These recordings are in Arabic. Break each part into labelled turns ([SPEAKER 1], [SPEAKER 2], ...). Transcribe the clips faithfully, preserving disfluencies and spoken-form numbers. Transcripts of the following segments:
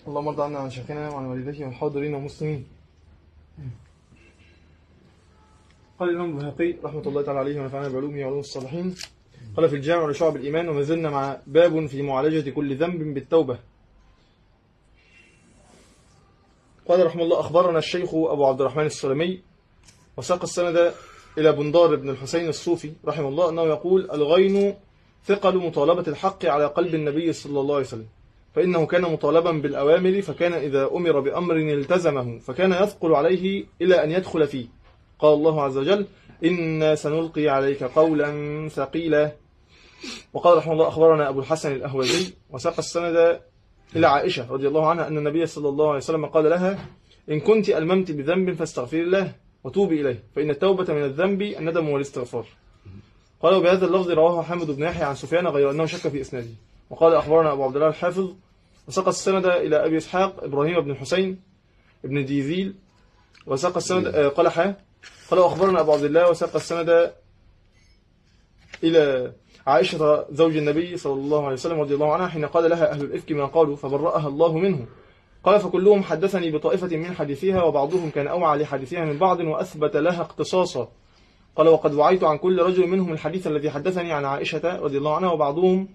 [SPEAKER 1] اللهم ارض عنا عن شيخنا وعن والديه والحاضرين والمسلمين. قال الإمام البيهقي رحمة الله تعالى عليه ونفعنا بعلومه وعلوم الصالحين، قال في الجامع لشعب الإيمان: وما زلنا مع باب في معالجة كل ذنب بالتوبة. قال رحمه الله: أخبرنا الشيخ أبو عبد الرحمن السلمي وساق السند إلى بندار بن الحسين الصوفي رحمه الله أنه يقول: الغين ثقل مطالبة الحق على قلب النبي صلى الله عليه وسلم، فإنه كان مطالبا بالأوامر، فكان إذا أمر بأمر التزمه، فكان يثقل عليه إلى أن يدخل فيه. قال الله عز وجل: إنا سنلقي عليك قولا ثقيلا. وقال رحمه الله: أخبرنا أبو الحسن الأهوازي وساق السند إلى عائشة رضي الله عنها أن النبي صلى الله عليه وسلم قال لها: إن كنت ألممت بذنب فاستغفري الله وتوبي إليه، فإن التوبة من الذنب الندم والاستغفار. قالوا بهذا اللفظ رواه حامد بن يحيى عن سفيان غير أنه شك في إسناده. وقال أخبرنا أبو عبد الله الحافظ وساق السند إلى أبي إسحاق إبراهيم بن الحسين بن ديزيل وساق السند قال حا قال أخبرنا أبو عبد الله وساق السند إلى عائشة زوج النبي صلى الله عليه وسلم رضي الله عنها حين قال لها أهل الإفك ما قالوا فبرأها الله منه. قال: فكلهم حدثني بطائفة من حديثها، وبعضهم كان أوعى لحديثها من بعض وأثبت لها اختصاصا. قال: وقد وعيت عن كل رجل منهم الحديث الذي حدثني عن عائشة رضي الله عنها، وبعضهم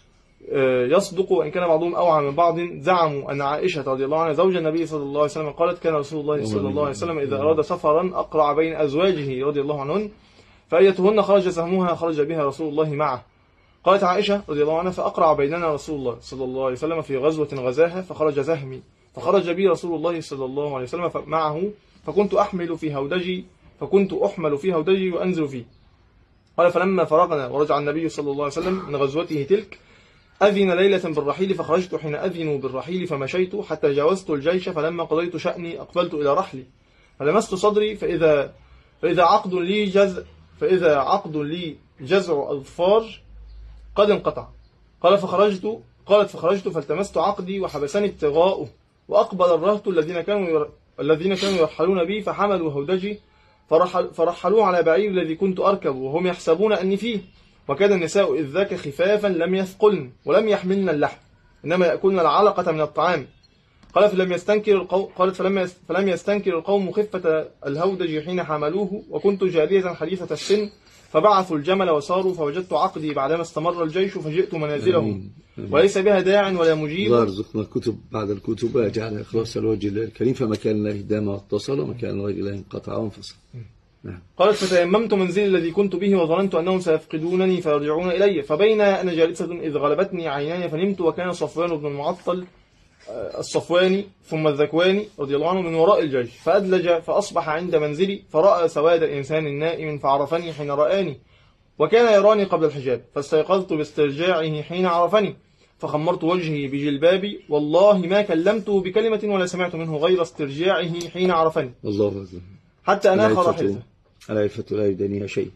[SPEAKER 1] يصدق وإن كان بعضهم أوعى من بعض. زعموا أن عائشة رضي الله عنها زوج النبي صلى الله عليه وسلم قالت: كان رسول الله صلى الله عليه وسلم إذا أراد سفرا أقرع بين أزواجه رضي الله عنهن، فأيتهن خرج سهمها خرج بها رسول الله معه. قالت عائشة رضي الله عنها: فأقرع بيننا رسول الله صلى الله عليه وسلم في غزوة غزاها، فخرج سهمي فخرج بي رسول الله صلى الله عليه وسلم معه، فكنت أحمل في هودجي فكنت أحمل في هودجي وأنزل فيه. قال: فلما فرغنا ورجع النبي صلى الله عليه وسلم من غزوته تلك، أذن ليلة بالرحيل، فخرجت حين أذنوا بالرحيل فمشيت حتى جاوزت الجيش، فلما قضيت شأني أقبلت إلى رحلي، فلمست صدري فإذا فإذا عقد لي جز فإذا عقد لي جزع أظفار قد انقطع. قال فخرجت قالت فخرجت فالتمست عقدي وحبسني ابتغاؤه، وأقبل الرهط الذين كانوا ير... الذين كانوا يرحلون بي، فحملوا هودجي فرحل... فرحلوه على بعير الذي كنت أركب، وهم يحسبون أني فيه. وكان النساء إذ ذاك خفافا لم يثقلن ولم يحملن اللحم، إنما يأكلن العلقة من الطعام. قال فلم يستنكر القوم قالت فلم فلم يستنكر القوم خفة الهودج حين حملوه، وكنت جارية حديثة السن، فبعثوا الجمل وساروا، فوجدت عقدي بعدما استمر الجيش، فجئت منازلهم وليس بها داع ولا مجيب.
[SPEAKER 2] الله يرزقنا الكتب بعد الكتب ويجعل إخلاص الوجه الكريم، فمكان الله دام واتصل ومكان غير الله انقطع وانفصل. نعم.
[SPEAKER 1] قالت فتيممت منزلي الذي كنت به، وظننت أنهم سيفقدونني فيرجعون إلي، فبين أنا جالسة إذ غلبتني عيناي فنمت، وكان صفوان بن المعطل الصفواني ثم الذكواني رضي الله عنه من وراء الجيش، فأدلج فأصبح عند منزلي، فرأى سواد إنسان نائم فعرفني حين رآني، وكان يراني قبل الحجاب، فاستيقظت باسترجاعه حين عرفني، فخمرت وجهي بجلبابي، والله ما كلمته بكلمة ولا سمعت منه غير استرجاعه حين عرفني.
[SPEAKER 2] الله أكبر.
[SPEAKER 1] حتى أناخ راحلته.
[SPEAKER 2] العفة لا يدنيها شيء.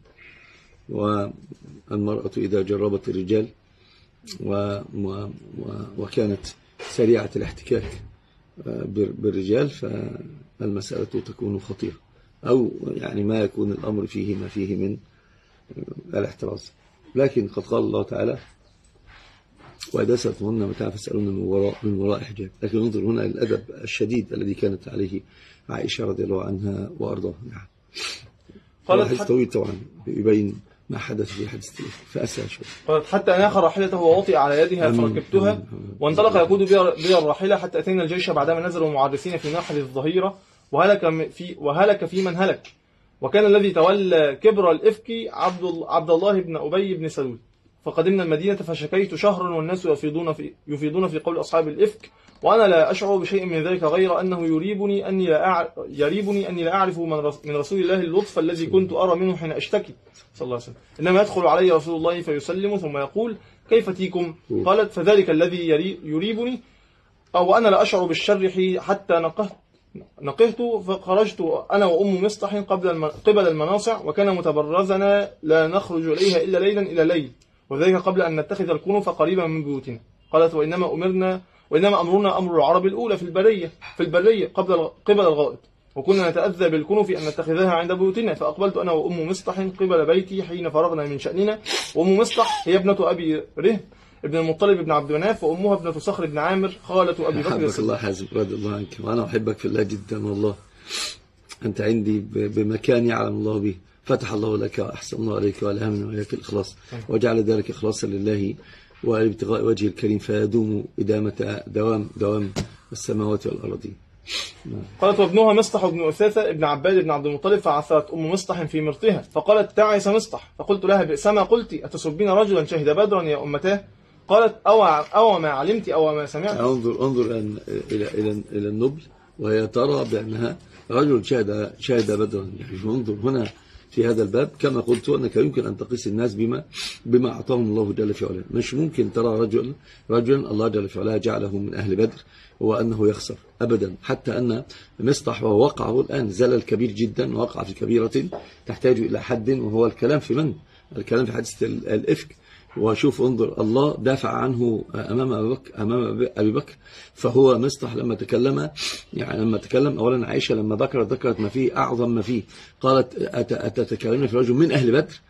[SPEAKER 2] والمرأة إذا جربت الرجال و... و... وكانت سريعة الاحتكاك بالرجال، فالمسألة تكون خطيرة، أو يعني ما يكون الأمر فيه ما فيه من الاحتراز. لكن قد قال الله تعالى: وإذا سألتموهن متاعا فاسألوهن من وراء من وراء حجاب. لكن انظر هنا الأدب الشديد الذي كانت عليه عائشة رضي الله عنها وأرضاها. نعم. قالت حديث طويل طبعا يبين ما حدث في حديث فأسأل شوي.
[SPEAKER 1] قالت حتى أناخ راحلته ووطئ على يدها فركبتها، وانطلق يقود بي الراحلة حتى أتينا الجيش بعدما نزلوا معرسين في ناحية الظهيرة، وهلك في وهلك في من هلك. وكان الذي تولى كبر الإفك عبد عبد الله بن أبي بن سلول. فقدمنا المدينة فشكيت شهرا والناس يفيضون في يفيضون في قول أصحاب الإفك، وأنا لا أشعر بشيء من ذلك غير أنه يريبني أني لا أعرف يريبني أني لا أعرف من رسول الله اللطف الذي كنت أرى منه حين أشتكي صلى الله عليه وسلم. إنما يدخل علي رسول الله فيسلم ثم يقول: كيف تيكم؟ قالت: فذلك الذي يريبني، أو أنا لا أشعر بالشر حتى نقهت نقهت فخرجت أنا وأم مصطح قبل قبل المناصع، وكان متبرزنا لا نخرج إليها إلا ليلا إلى ليل، وذلك قبل أن نتخذ الكنف قريبا من بيوتنا. قالت: وإنما أمرنا وإنما أمرنا أمر العرب الأولى في البرية في البرية قبل قبل الغائط، وكنا نتأذى بالكنف أن نتخذها عند بيوتنا. فأقبلت أنا وأم مصطح قبل بيتي حين فرغنا من شأننا، وأم مصطح هي ابنة أبي رهب ابن المطلب بن عبد مناف، وأمها ابنة صخر بن عامر خالة أبي بكر.
[SPEAKER 2] أحبك الله حازم رضي الله عنك، وأنا أحبك في الله جدا والله. أنت عندي بمكان يعلم الله به. فتح الله لك وأحسن الله عليك وألهمنا وإياك الإخلاص، وجعل ذلك إخلاصا لله وابتغاء وجه الكريم، فيدوم إدامة دوام دوام السماوات والأرضين.
[SPEAKER 1] قالت وابنها مصطح بن أثاثة ابن عباد بن عبد المطلب، فعثرت أم مصطح في مرتها فقالت تعس مصطح، فقلت لها بئس ما قلت، أتسبين رجلا شهد بدرا يا أمتاه؟ قالت أو, أو ما علمت أو ما سمعت.
[SPEAKER 2] انظر انظر إلى إلى إلى النبل، وهي ترى بأنها رجل شهد شهد بدرا. يعني انظر هنا في هذا الباب كما قلت أنك يمكن أن تقيس الناس بما بما أعطاهم الله جل في علاه. مش ممكن ترى رجل رجلا الله جل في علاه جعله من أهل بدر وأنه يخسر أبدا، حتى أن مصطح وهو وقعه الآن زلل كبير جدا، وقع في كبيرة تحتاج إلى حد، وهو الكلام في من؟ الكلام في حادثة الإفك. وشوف انظر الله دافع عنه أمام أبي بكر, أمام أبي بكر فهو مصطح لما تكلم، يعني لما تكلم أولا عائشة لما ذكرت ذكرت ما فيه أعظم ما فيه، قالت أتتكلمون في رجل من أهل بدر؟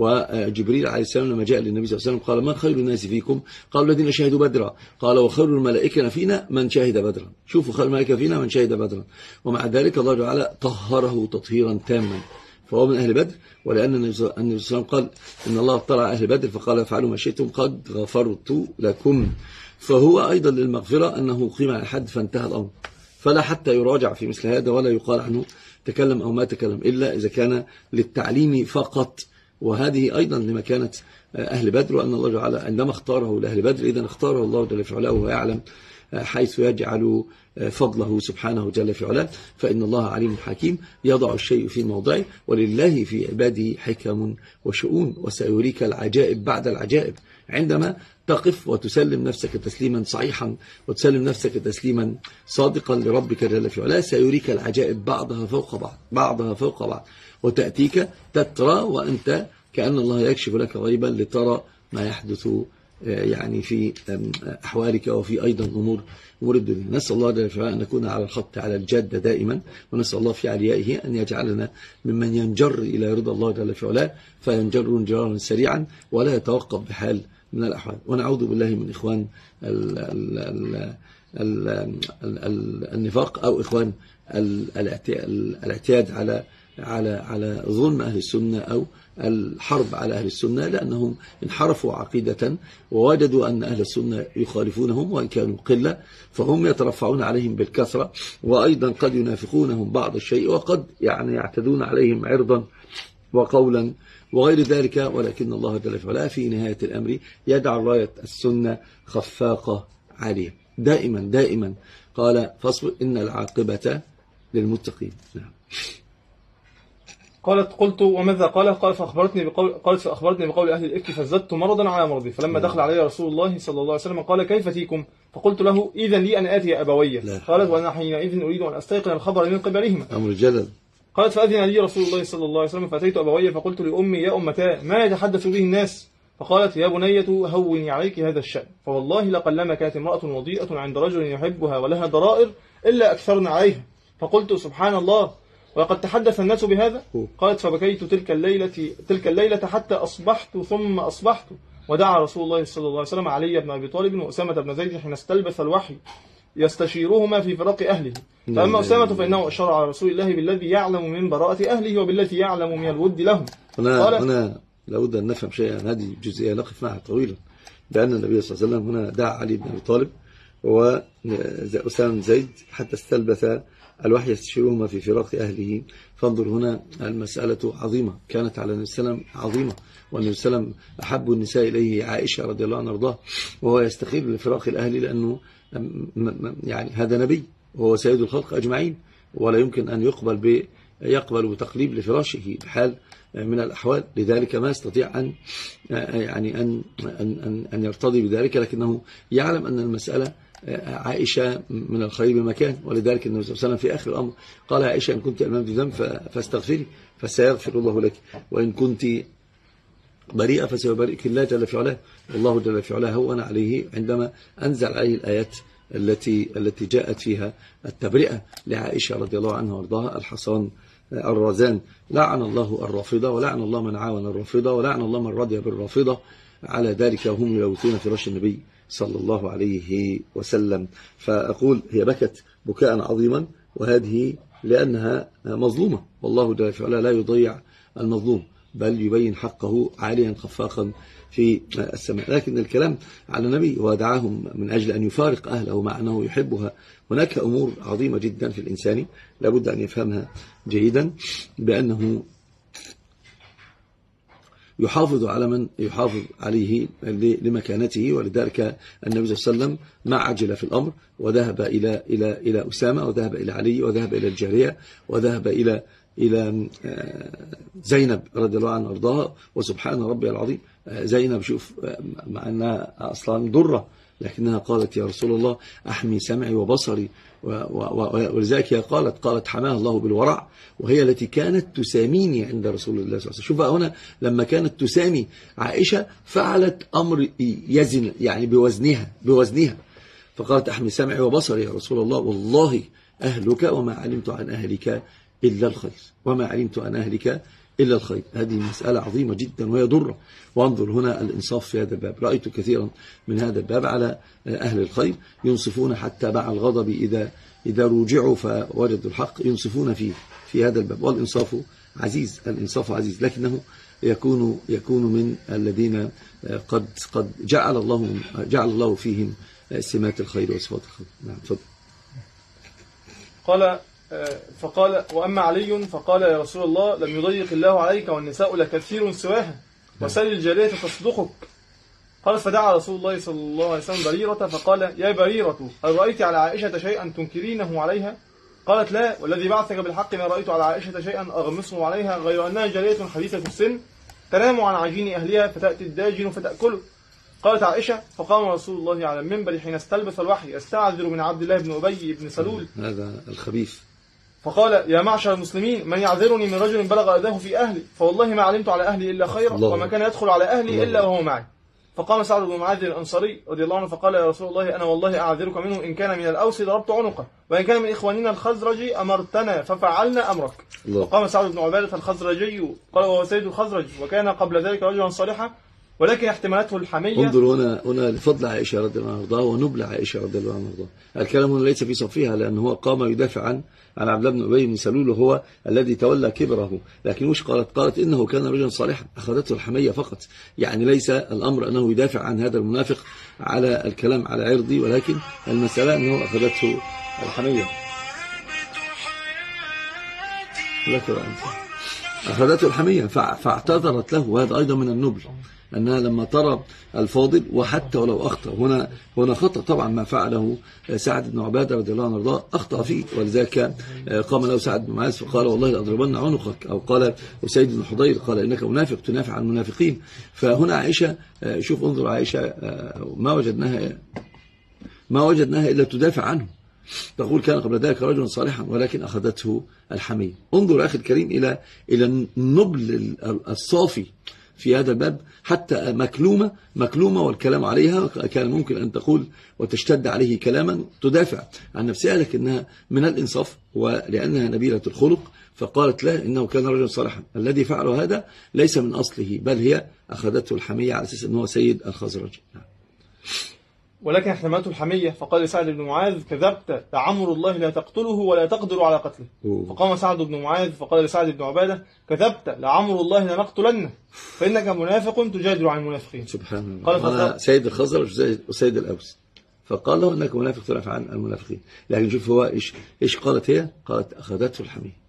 [SPEAKER 2] وجبريل عليه السلام لما جاء للنبي صلى الله عليه وسلم قال من خير الناس فيكم؟ قالوا الذين شهدوا بدرا. قال وخير الملائكة فينا من شهد بدرا. شوفوا خير الملائكة فينا من شهد بدرا. ومع ذلك الله تعالى طهره تطهيرا تاما، فهو من أهل بدر. ولأن النبي صلى الله عليه وسلم قال إن الله اطلع أهل بدر فقال افعلوا ما شئتم قد غفرت لكم، فهو أيضا للمغفرة أنه قيم على الحد فانتهى الأمر، فلا حتى يراجع في مثل هذا ولا يقال عنه تكلم أو ما تكلم إلا إذا كان للتعليم فقط. وهذه أيضا لمكانة أهل بدر، وأن الله تعالى عندما اختاره لأهل بدر إذن اختاره الله جل في علاه وهو يعلم حيث يجعل فضله سبحانه جل في علاه، فإن الله عليم حكيم يضع الشيء في موضعه، ولله في عباده حكم وشؤون، وسيريك العجائب بعد العجائب. عندما تقف وتسلم نفسك تسليما صحيحا وتسلم نفسك تسليما صادقا لربك جل في علاه سيريك العجائب بعضها فوق بعض بعضها فوق بعض، وتأتيك تترى وأنت كأن الله يكشف لك غيبا لترى ما يحدث يعني في أحوالك وفي أيضا أمور أمور الدنيا. نسأل الله جل وعلا أن نكون على الخط على الجادة دائما، ونسأل الله في عليائه أن يجعلنا ممن ينجر إلى رضا الله جل وعلا فينجر انجرارا سريعا ولا يتوقف بحال من الأحوال. ونعوذ بالله من إخوان ال ال ال ال ال النفاق أو إخوان الاعتياد على على على ظلم أهل السنة أو الحرب على أهل السنة، لأنهم انحرفوا عقيدة ووجدوا أن أهل السنة يخالفونهم وإن كانوا قلة، فهم يترفعون عليهم بالكثرة، وأيضا قد ينافقونهم بعض الشيء، وقد يعني يعتدون عليهم عرضا وقولا وغير ذلك. ولكن الله جل وعلا في نهاية الأمر يجعل راية السنة خفاقة عالية دائما دائما. قال فاصبر إن العاقبة للمتقين. نعم.
[SPEAKER 1] قالت قلت وماذا قال؟ قال فأخبرتني بقول قالت فأخبرتني بقول أهل الإفك فزدت مرضا على مرضي، فلما دخل علي رسول الله صلى الله عليه وسلم قال كيف فيكم؟ فقلت له إذن لي أن آتي أبوي. قالت وأنا حينئذ أريد أن أستيقن الخبر من قبلهما.
[SPEAKER 2] أمر جلل.
[SPEAKER 1] قالت فأذن لي رسول الله صلى الله عليه وسلم فأتيت أبوي فقلت لأمي يا أمتا ما يتحدث به الناس؟ فقالت يا بنية هوني عليك هذا الشأن، فوالله لقلما كانت امرأة وضيئة عند رجل يحبها ولها ضرائر إلا أكثرنا عليها. فقلت سبحان الله وقد تحدث الناس بهذا. قالت فبكيت تلك الليلة تلك الليلة حتى أصبحت ثم أصبحت، ودعا رسول الله صلى الله عليه وسلم علي بن أبي طالب وأسامة بن زيد حين استلبث الوحي يستشيرهما في فراق أهله. فأما أسامة فإنه أشار على رسول الله بالذي يعلم من براءة أهله وبالذي يعلم من الود لهم.
[SPEAKER 2] هنا هنا لابد أن نفهم شيئا، هذه الجزئية نقف معها طويلا، بأن النبي صلى الله عليه وسلم هنا دعا علي بن أبي طالب وأسامة بن زيد حتى استلبث الوحي يستشيرهما في فراق أهله. فانظر هنا المسألة عظيمة كانت على النبي صلى الله عليه وسلم عظيمة، والنبي صلى الله عليه وسلم أحب النساء إليه عائشة رضي الله عنها وارضاها، وهو يستخير لفراق الأهل لأنه يعني هذا نبي وهو سيد الخلق أجمعين، ولا يمكن أن يقبل ب يقبل بتقليب لفراشه بحال من الأحوال. لذلك ما يستطيع أن يعني أن أن أن يرتضي بذلك، لكنه يعلم أن المسألة عائشة من الخير بمكان، ولذلك النبي صلى الله عليه وسلم في آخر الأمر قال عائشة إن كنت أمام ذنب فاستغفري فسيغفر الله لك، وإن كنت بريئة فسيبرئك الله جل في علاه. والله جل في علاه هون عليه عندما أنزل عليه الآيات التي التي جاءت فيها التبرئة لعائشة رضي الله عنها وارضاها. الحصان الرزان لعن الله الرافضة، ولعن الله من عاون الرافضة، ولعن الله من رضي بالرافضة. على ذلك وهم يلوثون فراش النبي صلى الله عليه وسلم. فأقول هي بكت بكاء عظيما، وهذه لأنها مظلومة، والله جل وعلا لا يضيع المظلوم بل يبين حقه عاليا خفاقا في السماء. لكن الكلام على النبي ودعاهم من أجل أن يفارق أهله مع أنه يحبها. هناك أمور عظيمة جدا في الإنسان لابد أن يفهمها جيدا، بأنه يحافظ على من يحافظ عليه لمكانته. ولذلك النبي صلى الله عليه وسلم ما عجل في الأمر، وذهب إلى إلى إلى أسامة، وذهب إلى علي، وذهب إلى الجارية، وذهب إلى إلى زينب رضي الله عنها وارضاها. وسبحان ربي العظيم، زينب شوف مع أنها أصلا ضرة، لكنها قالت يا رسول الله أحمي سمعي وبصري، ولذلك هي قالت قالت حماها الله بالورع، وهي التي كانت تساميني عند رسول الله صلى الله عليه وسلم. شوف هنا لما كانت تسامي عائشة فعلت أمر يزن يعني بوزنها بوزنها فقالت أحمي سمعي وبصري يا رسول الله، والله أهلك وما علمت عن أهلك إلا الخير، وما علمت عن أهلك إلا الخير. هذه مسألة عظيمة جدا وهي ضرة. وانظر هنا الإنصاف في هذا الباب، رأيت كثيرا من هذا الباب على أهل الخير ينصفون حتى مع الغضب إذا إذا رجعوا فوجدوا الحق ينصفون فيه في هذا الباب. والإنصاف عزيز، الإنصاف عزيز، لكنه يكون يكون من الذين قد قد جعل الله جعل الله فيهم سمات الخير وصفات الخير. نعم تفضل.
[SPEAKER 1] قال فقال وأما علي فقال يا رسول الله لم يضيق الله عليك والنساء لكثير سواها وسل الجارية تصدقك. قال فدعا رسول الله صلى الله عليه وسلم بريرة فقال يا بريرة هل رأيت على عائشة شيئا تنكرينه عليها؟ قالت لا، والذي بعثك بالحق ما رأيت على عائشة شيئا أغمسه عليها غير أنها جارية حديثة السن تنام عن عجين أهلها فتأتي الداجن فتأكله. قالت عائشة فقام رسول الله على المنبر حين استلبث الوحي استعذر من عبد الله بن أبي بن سلول
[SPEAKER 2] هذا الخبيث،
[SPEAKER 1] فقال يا معشر المسلمين من يعذرني من رجل بلغ أذاه في أهلي، فوالله ما علمت على أهلي إلا خيرا وما كان يدخل على أهلي إلا وهو معي. فقام سعد بن معاذ الأنصاري رضي الله عنه فقال يا رسول الله أنا والله أعذرك منه، إن كان من الأوس ضربت عنقه وإن كان من إخواننا الخزرج أمرتنا ففعلنا أمرك. فقام سعد بن عبادة الخزرجي قال وهو سيد الخزرج وكان قبل ذلك رجلا صالحا ولكن احتمالته الحمية.
[SPEAKER 2] انظر هنا هنا لفضل عائشة رضي الله عنها ونبل عائشة رضي الله عنها. الكلام هنا ليس في صفها، لأنه هو قام يدافع عن عن عبد الله بن أبي بن سلول وهو الذي تولى كبره. لكن وش قالت؟ قالت إنه كان رجلا صالحا أخذته الحمية فقط. يعني ليس الأمر أنه يدافع عن هذا المنافق على الكلام على عرضي، ولكن المسألة أنه أخذته الحمية. أخذته الحمية فاعتذرت له، وهذا أيضا من النبل أنها لما ترى الفاضل وحتى ولو أخطأ. هنا هنا خطأ طبعا ما فعله سعد بن عبادة رضي الله عنه وارضاه، أخطأ فيه. ولذلك قام له سعد بن معاذ فقال والله لأضربن عنقك، أو قال أسيد بن حضير قال إنك منافق تنافع عن المنافقين. فهنا عائشة شوف انظر عائشة ما وجدناها ما وجدناها إلا تدافع عنه، تقول كان قبل ذلك رجلا صالحا ولكن أخذته الحمية. انظر أخي الكريم إلى إلى النبل الصافي في هذا الباب، حتى مكلومة مكلومة والكلام عليها كان ممكن أن تقول وتشتد عليه كلاما تدافع عن نفسها، لكنها من الإنصاف ولأنها نبيلة الخلق فقالت له إنه كان رجلا صالحا. الذي فعل هذا ليس من أصله بل هي أخذته الحمية على أساس أنه سيد الخزرج.
[SPEAKER 1] ولكن احتمالته الحمية. فقال لسعد بن معاذ كذبت لعمر الله لا تقتله ولا تقدر على قتله. أوه. فقام سعد بن معاذ فقال لسعد بن عبادة كذبت لعمر الله لنقتلنه فإنك منافق تجادل عن المنافقين.
[SPEAKER 2] سبحان الله. قال فقال سيد الخزرج وسيد الأوس فقال له إنك منافق تنافع عن المنافقين. لكن شوف هو إيش إيش قالت هي؟ قالت أخذته الحمية.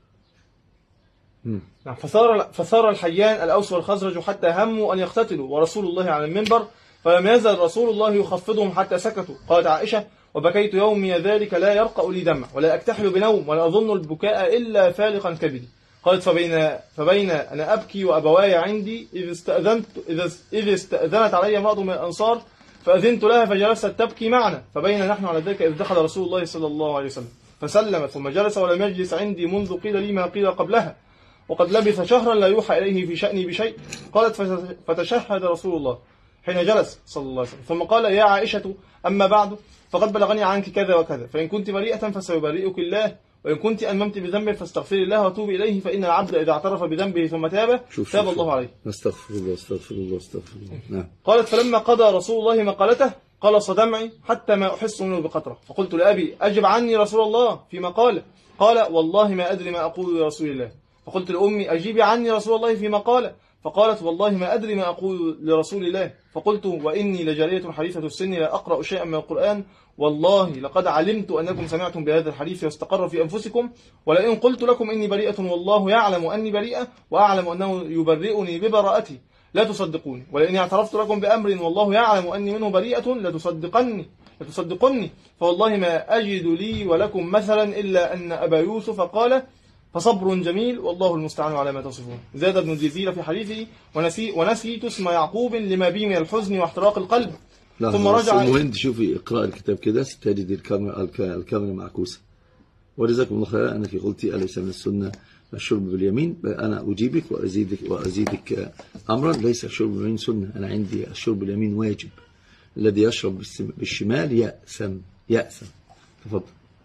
[SPEAKER 1] نعم. فصار فصار الحيان الأوس والخزرج حتى هموا أن يقتتلوا ورسول الله على المنبر فلم يزل رسول الله يخفضهم حتى سكتوا. قالت عائشة وبكيت يومي ذلك لا يرقأ لي دمع ولا أكتحل بنوم ولا أظن البكاء إلا فالقا كبدي. قالت فبين فبين أنا أبكي وأبواي عندي إذ استأذنت إذ إذ استأذنت علي امرأة من الأنصار فأذنت لها فجلست تبكي معنا فبين نحن على ذلك إذ دخل رسول الله صلى الله عليه وسلم فسلم ثم جلس ولم يجلس عندي منذ قيل لي ما قيل قبلها وقد لبث شهرا لا يوحى إليه في شأني بشيء. قالت فتشهد رسول الله حين جلس صلى الله عليه وسلم ثم قال يا عائشة أما بعد فقد بلغني عنك كذا وكذا فإن كنت بريئة فسيبرئك الله وإن كنت أممت بذنب فاستغفري الله وتوبي إليه فإن العبد إذا اعترف بذنبه ثم تاب تاب الله عليه.
[SPEAKER 2] استغفر الله استغفر الله استغفر الله. نعم.
[SPEAKER 1] قالت فلما قضى رسول الله مقالته قلص دمعي حتى ما أحس منه بقطرة، فقلت لأبي أجب عني رسول الله في مقاله، قال والله ما أدري ما أقول لرسول الله. فقلت لأمي أجيبي عني رسول الله في مقاله، فقالت والله ما أدري ما أقول لرسول الله. فقلت وإني لجارية حديثة السن لا أقرأ شيئا من القرآن، والله لقد علمت أنكم سمعتم بهذا الحديث واستقر في أنفسكم، ولئن قلت لكم إني بريئة والله يعلم أني بريئة وأعلم أنه يبرئني ببراءتي لا تصدقوني، ولئن اعترفت لكم بأمر والله يعلم أني منه بريئة لتصدقني لتصدقني فوالله ما أجد لي ولكم مثلا إلا أن أبا يوسف قال فصبر جميل والله المستعان على ما تصفون. زاد ابن الجزيرة في حديثه ونسي ونسيت اسم يعقوب لما بي من الحزن واحتراق القلب. ثم رجع.
[SPEAKER 2] المهم تشوفي اقرأ الكتاب كده ستجد الكاميرا الكاميرا معكوسة. وجزاكم الله خيرا أنك قلتي أليس من السنة الشرب باليمين. أنا أجيبك وأزيدك وأزيدك أمرا، ليس الشرب باليمين سنة، أنا عندي الشرب باليمين واجب. الذي يشرب بالشمال يأثم يأثم. تفضل.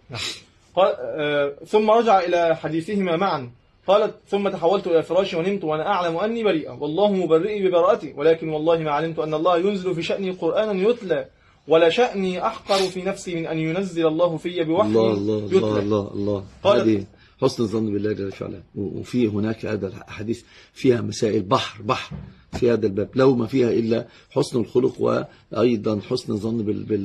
[SPEAKER 1] قال آه ثم رجع إلى حديثهما معا. قالت ثم تحولت إلى فراشي ونمت وأنا أعلم أني بريئة والله مبرئي ببراءتي، ولكن والله ما علمت أن الله ينزل في شأني قرآنا يتلى ولا شأني أحقر في نفسي من أن ينزل الله في بوحي
[SPEAKER 2] الله الله
[SPEAKER 1] يتلى.
[SPEAKER 2] الله الله الله. هذه حسن الظن بالله جل وعلا. وفي هناك هذا الحديث فيها مسائل بحر بحر في هذا الباب، لو ما فيها إلا حسن الخلق وأيضا حسن الظن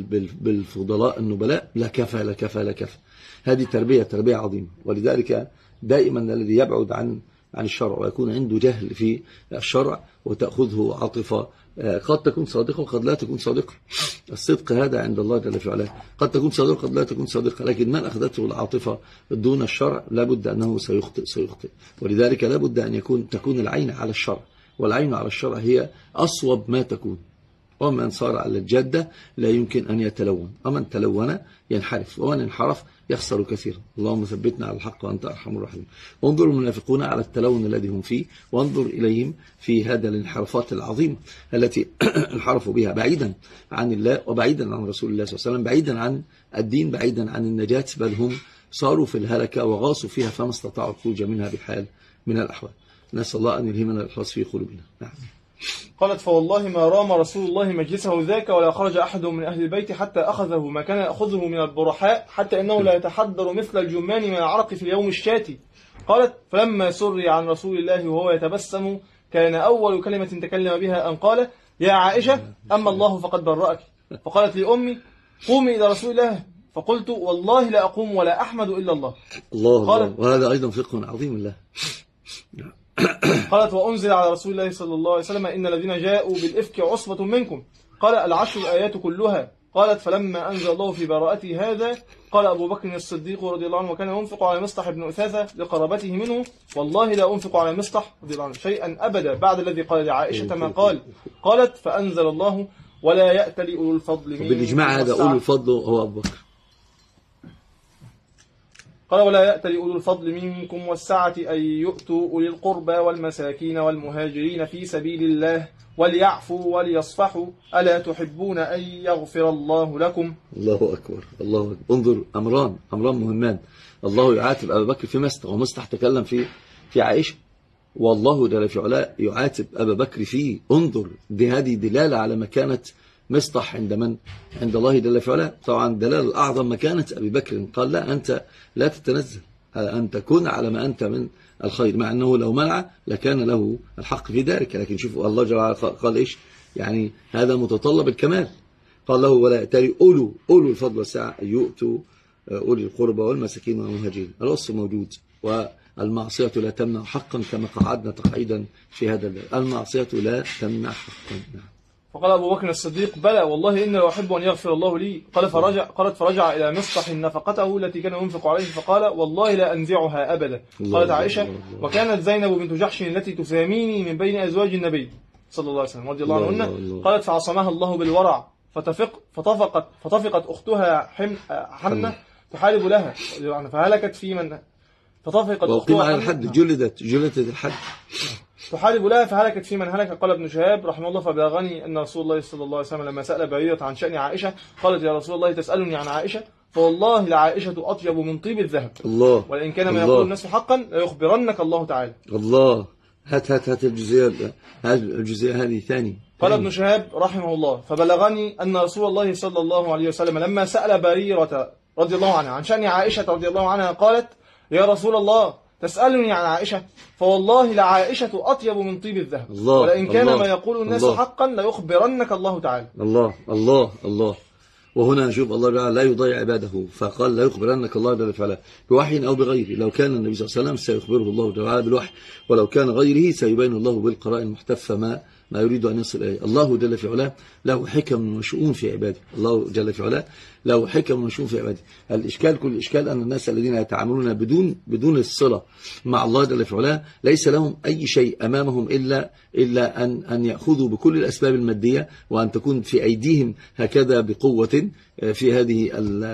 [SPEAKER 2] بالفضلاء النبلاء لكفى لكفى لكفى. هذه تربية تربية عظيمة. ولذلك دائما الذي يبعد عن عن الشرع ويكون عنده جهل في الشرع وتأخذه عاطفة قد تكون صادقة وقد لا تكون صادقة. الصدق هذا عند الله جل في علاه، قد تكون صادقة قد لا تكون صادقة، لكن من أخذته العاطفة دون الشرع لابد أنه سيخطئ سيخطئ. ولذلك لابد أن يكون تكون العين على الشرع، والعين على الشرع هي أصوب ما تكون. ومن صار على الجادة لا يمكن أن يتلون، ومن تلون ينحرف، ومن انحرف يخسر كثيرا. اللهم ثبتنا على الحق وأنت أرحم الراحمين. وانظر المنافقون على التلون الذي هم فيه، وانظر إليهم في هذا الانحرافات العظيمة التي انحرفوا بها بعيدا عن الله وبعيدا عن رسول الله صلى الله عليه وسلم، بعيدا عن الدين، بعيدا عن النجاة، بل هم صاروا في الهلكة وغاصوا فيها فما استطاعوا الخروج منها بحال من الأحوال. نسأل الله أن يلهمنا الإخلاص في قلوبنا. نعم.
[SPEAKER 1] قالت فوالله ما رام رسول الله مجلسه ذاك ولا خرج أحد من أهل البيت حتى أخذه ما كان يأخذه من البرحاء، حتى إنه لا يتحضر مثل الجمان من العرق في اليوم الشاتي. قالت فلما سري عن رسول الله وهو يتبسم كان أول كلمة تكلم بها أن قال يا عائشة أما الله فقد برأك. فقالت لأمي قومي إلى رسول الله، فقلت والله لا أقوم ولا أحمد إلا الله.
[SPEAKER 2] الله, الله. وهذا أيضا فقه عظيم الله.
[SPEAKER 1] قالت وأنزل على رسول الله صلى الله عليه وسلم إن الذين جاءوا بالإفك عصبة منكم. قال العشر الآيات كلها. قالت فلما أنزل الله في براءتي هذا قال أبو بكر الصديق رضي الله عنه وكان ينفق على مصطح بن أثاثة لقرابته منه والله لا أنفق على مصطح رضي الله عنه شيئا أبدا بعد الذي قال لعائشة ما قال. قالت فأنزل الله ولا يأتل أولو الفضل منكم.
[SPEAKER 2] بالإجماع هذا أولو الفضل هو أبو بكر.
[SPEAKER 1] قال ولا يأتل أولو الفضل منكم والسعة أن يؤتوا أولي القربى والمساكين والمهاجرين في سبيل الله وليعفوا وليصفحوا ألا تحبون أن يغفر الله لكم.
[SPEAKER 2] الله أكبر الله أكبر. انظر أمران أمران مهمان. الله يعاتب أبا بكر في مصطح، ومصطح تكلم في في عائشة، والله جل في علاء يعاتب أبا بكر فيه. انظر دي هذه دلالة على مكانة مصطح عند من؟ عند الله جل في علاء. طبعا دلالة الأعظم مكانة أبي بكر. قال لا أنت لا تتنزل أن تكون على ما أنت من الخير، مع أنه لو منع لكان له الحق في ذلك، لكن شوفوا الله جل وعلا قال إيش؟ يعني هذا متطلب الكمال. قال له ولا يأتل أولو أولو الفضل والسعة أن يؤتوا أولي القربى والمساكين والمهاجرين. الوصف موجود، والمعصية لا تمنع حقا كما قعدنا تقعيدا في هذا الباب. المعصية لا تمنع حقا.
[SPEAKER 1] فقال أبو بكر الصديق بلى والله إني لأحب أن يغفر الله لي. قال فرجع قالت فرجع إلى مصطح نفقته التي كان ينفق عليه فقال والله لا أنزعها أبدا. قالت عائشة وكانت زينب بنت جحش التي تساميني من بين أزواج النبي صلى الله عليه وسلم رضي الله عنها. قالت فعصمها الله بالورع فتفق فتفقت فتفقت أختها حمنة تحارب لها فهلكت في من فتفقت
[SPEAKER 2] أختها على الحد جلدت جلدت الحد
[SPEAKER 1] تحارب لها فهلكت في من هلك. قال ابن شهاب رحمه الله فبلغني أن رسول الله صلى الله عليه وسلم لما سأل بريرة عن شأن عائشة قالت يا رسول الله تسألني عن عائشة؟ فوالله لعائشة أطيب من طيب الذهب.
[SPEAKER 2] الله.
[SPEAKER 1] ولئن كان ما
[SPEAKER 2] الله.
[SPEAKER 1] يقول الناس حقا ليخبرنك الله تعالى.
[SPEAKER 2] الله. هات هات هات الجزئية هات الجزئية هذه ثاني.
[SPEAKER 1] قال ابن شهاب رحمه الله: فبلغني أن رسول الله صلى الله عليه وسلم لما سأل بريرة رضي الله عنها عن شأن عائشة رضي الله عنها قالت: يا رسول الله تسألني عن عائشة؟ فوالله لعائشة أطيب من طيب الذهب.
[SPEAKER 2] الله.
[SPEAKER 1] ولئن كان
[SPEAKER 2] الله.
[SPEAKER 1] ما يقول الناس
[SPEAKER 2] الله.
[SPEAKER 1] حقا ليخبرنك الله تعالى.
[SPEAKER 2] الله الله الله. وهنا نشوف الله تعالى لا يضيع عباده، فقال لا يخبرنك الله جل وعلا بوحي أو بغيره. لو كان النبي صلى الله عليه وسلم سيخبره الله تعالى بالوحي، ولو كان غيره سيبين الله بالقراء المحتفة ما ما يريد أن يصل إليه. الله جل في علاه له حكم وشؤون في عباده. الله جل في علاه له حكم وشؤون في عباده. الإشكال كل الإشكال أن الناس الذين يتعاملون بدون بدون الصلة مع الله جل في علاه ليس لهم أي شيء أمامهم إلا إلا أن أن يأخذوا بكل الأسباب المادية، وأن تكون في أيديهم هكذا بقوة في هذه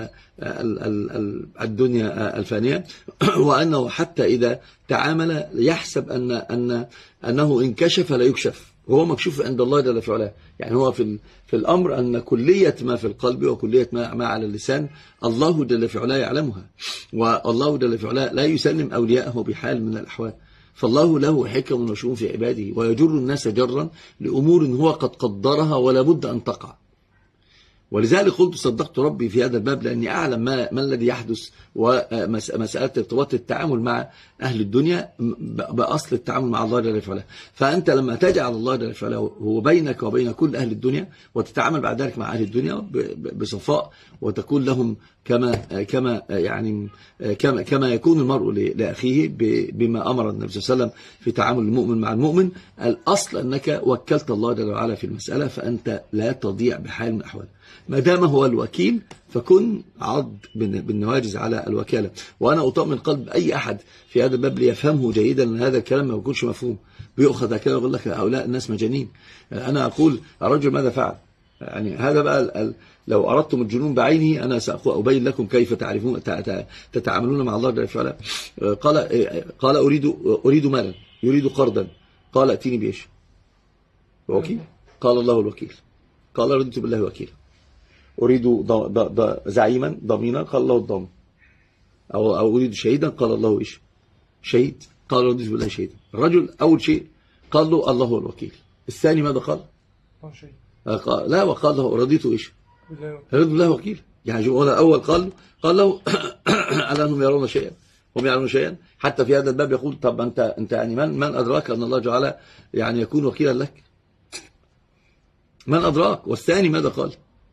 [SPEAKER 2] الدنيا الفانية، وأنه حتى إذا تعامل يحسب أن أن أنه انكشف لا يكشف، وهو مكشوف عند الله جل في علاه. يعني هو في في الأمر أن كلية ما في القلب وكلية ما, ما على اللسان الله جل في علاه يعلمها، والله جل في علاه لا يسلم أولياءه بحال من الأحوال. فالله له حكم وشؤون في عباده، ويجر الناس جرا لأمور هو قد قدرها ولا بد أن تقع. ولذلك قلت صدقت ربي في هذا الباب، لأني أعلم ما, ما الذي يحدث، ومسألة ارتباط التعامل مع أهل الدنيا بأصل التعامل مع الله جل وعلا. فأنت لما تجعل الله جل وعلا هو بينك وبين كل أهل الدنيا، وتتعامل بعد ذلك مع أهل الدنيا بصفاء، وتكون لهم كما كما يعني كما كما يكون المرء لأخيه بما أمر النبي صلى الله عليه وسلم في تعامل المؤمن مع المؤمن. الأصل أنك وكلت الله جل وعلا في المسألة، فأنت لا تضيع بحال من الأحوال. ما دام هو الوكيل فكن عض بالنواجز على الوكالة. وأنا أطمن قلب أي أحد في هذا الباب ليفهمه جيدا، أن هذا الكلام ما يكونش مفهوم، بيأخذ كده ويقول لك هؤلاء الناس مجانين. أنا أقول الرجل ماذا فعل؟ يعني هذا بقى لو أردتم الجنون بعينه أنا سأبين لكم كيف تعرفون تتعاملون مع الله جل وعلا. قال قال أريد أريد مالا، يريد قرضا. قال ائتيني بإيش؟ وكيل. قال الله الوكيل. قال رضيت بالله وكيلا. أريد زعيما ضمينا. قال الله الضامن. أو, أو أريد شهيدا. قال الله إيش؟ شهيد. قال رضيت بالله شهيدا. الرجل أول شيء قال له الله هو الوكيل. الثاني ماذا قال؟ قال لا، وقال له رضيت إيش؟ رضيت بالله وكيل. يعني هو الأول قال قال له ألا أنهم يرون شيئا هم يعلمون شيئا. حتى في هذا الباب يقول طب أنت أنت يعني من من أدراك أن الله جعل يعني يكون وكيلا لك؟ من أدراك؟ والثاني ماذا قال؟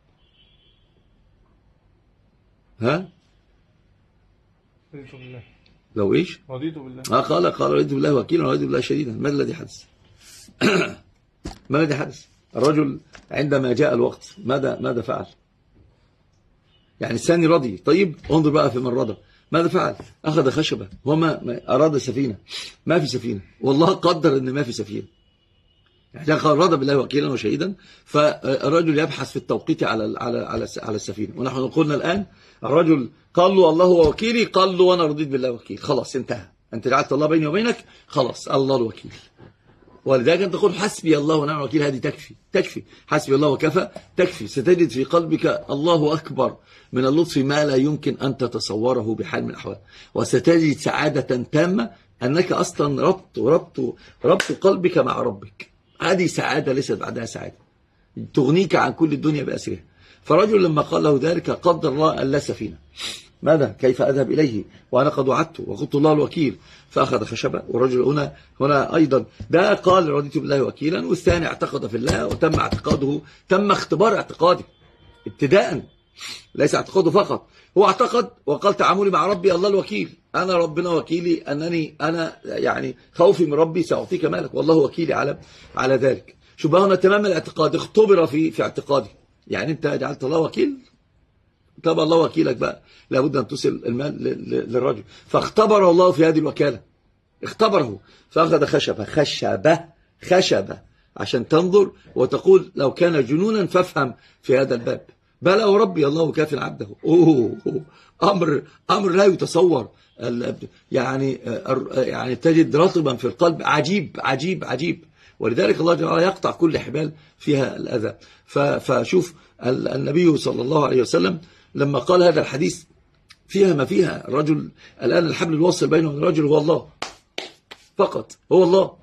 [SPEAKER 2] ها؟
[SPEAKER 1] رضيت بالله.
[SPEAKER 2] لو إيش؟
[SPEAKER 1] رضيت بالله.
[SPEAKER 2] آه قال قال رضيت بالله وكيلا ورضيت بالله شهيدا. ما الذي حدث؟ ما الذي حدث؟ الرجل عندما جاء الوقت ماذا ماذا فعل؟ يعني الثاني رضي. طيب انظر بقى في من رضى ماذا فعل؟ أخذ خشبة. هو ما أراد سفينة، ما في سفينة، والله قدر أن ما في سفينة. يعني رضى بالله وكيلا وشهيدا، فالرجل يبحث في التوقيت على على على على السفينة. ونحن قلنا الآن الرجل قال له الله هو وكيلي، قال له وأنا رضيت بالله وكيل. خلاص انتهى، أنت جعلت الله بيني وبينك، خلاص الله الوكيل. ولذلك أنت تقول حسبي الله ونعم الوكيل، هذه تكفي تكفي حسبي الله وكفى تكفي. ستجد في قلبك الله أكبر من اللطف ما لا يمكن أن تتصوره بحال من الأحوال، وستجد سعادة تامة أنك أصلا ربط ربط ربط قلبك مع ربك. هذه سعادة ليست بعدها سعادة تغنيك عن كل الدنيا بأسرها. فرجل لما قال له ذلك قدر الله أن لا سفينة، ماذا كيف أذهب إليه وأنا قد وعدته وقلت الله الوكيل؟ فأخذ خشبة. والرجل هنا هنا أيضا ده قال رضيت بالله وكيلا، والثاني اعتقد في الله وتم اعتقاده، تم اختبار اعتقاده ابتداء، ليس اعتقاده فقط. هو اعتقد وقال تعاملي مع ربي الله الوكيل، أنا ربنا وكيلي، أنني أنا يعني خوفي من ربي سأعطيك مالك والله وكيلي على على ذلك. شوف هنا تمام الاعتقاد، اختبر في في اعتقاده. يعني أنت جعلت الله وكيل، طب الله وكيلك بقى لابد أن تصل المال للرجل. فاختبر الله في هذه الوكالة، اختبره. فأخذ خشبة خشبة خشبة عشان تنظر وتقول لو كان جنونا فافهم في هذا الباب. بلى وربي الله كاف عبده. أوه أوه أمر أمر لا يتصور. يعني يعني تجد رطبا في القلب عجيب عجيب عجيب. ولذلك الله جل وعلا يقطع كل حبال فيها الأذى. فشوف النبي صلى الله عليه وسلم لما قال هذا الحديث فيها ما فيها. الرجل الآن الحبل الواصل بينه وبين الرجل هو الله فقط، هو الله،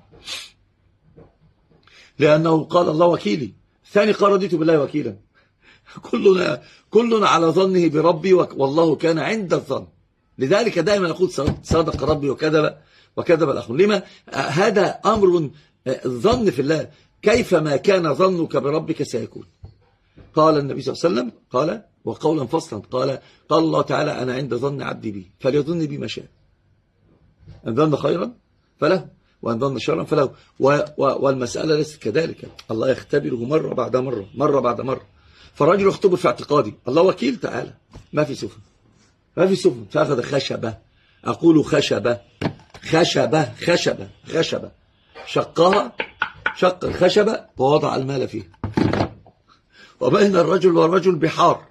[SPEAKER 2] لأنه قال الله وكيلي. الثاني قال رضيت بالله وكيلا. كلنا كلنا على ظنه بربي والله كان عند الظن. لذلك دائما نقول صدق ربي وكذب وكذب الآخر. لما؟ هذا أمر الظن في الله. كيفما كان ظنك بربك سيكون. قال النبي صلى الله عليه وسلم قال وقولا فصلا قال قال الله تعالى أنا عند ظن عبدي بي فليظن بي ما شاء، إن ظن خيرا فله وإن ظن شرا فله. والمسألة ليست كذلك، الله يختبره مرة بعد مرة مرة بعد مرة. فالرجل يختبر في اعتقادي الله وكيل تعالى، ما في سفن ما في سفن. فأخذ خشبة، أقول خشبة خشبة خشبة خشبة شقها، شق الخشبة ووضع المال فيها. وبين الرجل والرجل بحار،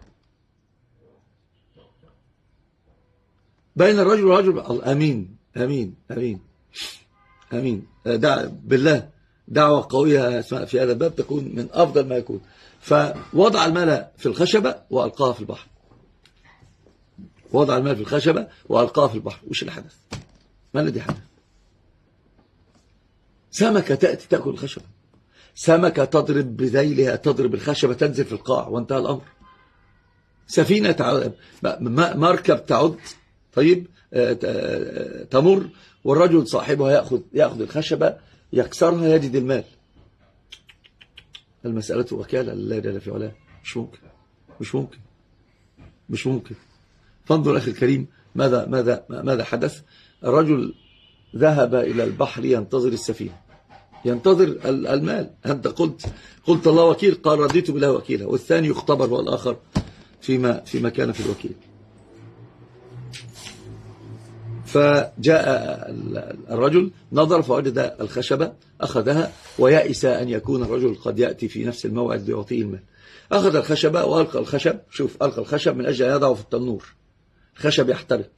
[SPEAKER 2] بين الرجل والرجل. أمين أمين أمين أمين. دع بالله دعوة قوية في هذا الباب تكون من أفضل ما يكون. فوضع المال في الخشبة وألقاها في البحر. وضع المال في الخشبة وألقاها في البحر. وش اللي حدث؟ ما الذي حدث؟ سمكة تأتي تأكل الخشبة، سمكة تضرب بذيلها تضرب الخشبة تنزل في القاع وانتهى الأمر. سفينة تعد، مركب تعد، طيب تمر والرجل صاحبها يأخذ يأخذ الخشبة يكسرها يجد المال. المسألة وكالة لله جل في علاه. مش ممكن مش ممكن مش ممكن. فانظر أخي الكريم ماذا ماذا ماذا حدث. الرجل ذهب إلى البحر ينتظر السفينة، ينتظر المال. أنت قلت قلت الله وكيل، قال رضيت بالله وكيلا. والثاني يختبر والآخر فيما فيما كان في الوكيل. فجاء الرجل نظر فوجد الخشبة أخذها ويأس أن يكون الرجل قد يأتي في نفس الموعد ليعطيه المال. أخذ الخشبة وألقى الخشب، شوف ألقى الخشب من أجل أن يضعه في التنور. الخشب يحترق.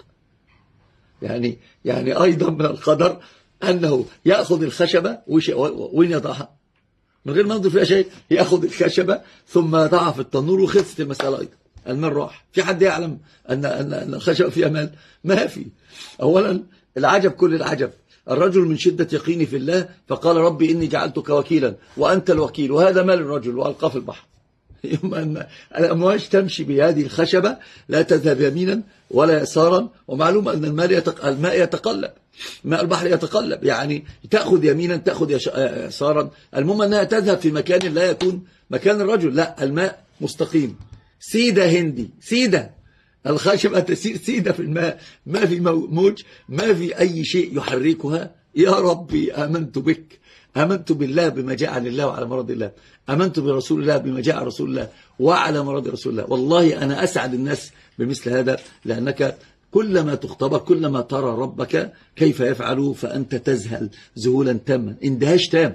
[SPEAKER 2] يعني يعني أيضا من القدر أنه يأخذ الخشبة وين يضعها من غير ما ينظر فيها شيء. يأخذ الخشبة ثم يضعها في التنور وخلصت المسألة أيضا. المال راح. في حد يعلم أن أن الخشبة فيها مال؟ ما في. أولا العجب كل العجب، الرجل من شدة يقينه في الله فقال ربي إني جعلتك وكيلا وأنت الوكيل، وهذا مال الرجل وألقاه في البحر. يوم أن الأمواج تمشي بهذه الخشبة لا تذهب يمينا ولا يسارا. ومعلوم أن الماء يتق... الماء يتقلب، ماء البحر يتقلب، يعني تأخذ يمينا تأخذ يسارا، المهم أنها تذهب في مكان لا يكون مكان الرجل. لا، الماء مستقيم. سيدة هندي، سيدة الخشبة تسير سيدة في الماء، ما في موج، ما في أي شيء يحركها. يا ربي آمنت بك، آمنت بالله بما جاء عن الله وعلى مراد الله، آمنت برسول الله بما جاء عن رسول الله وعلى مراد رسول الله. والله أنا أسعد الناس بمثل هذا، لأنك كلما تختبر كلما ترى ربك كيف يفعل فأنت تذهل ذهولا تاما، اندهاش تام.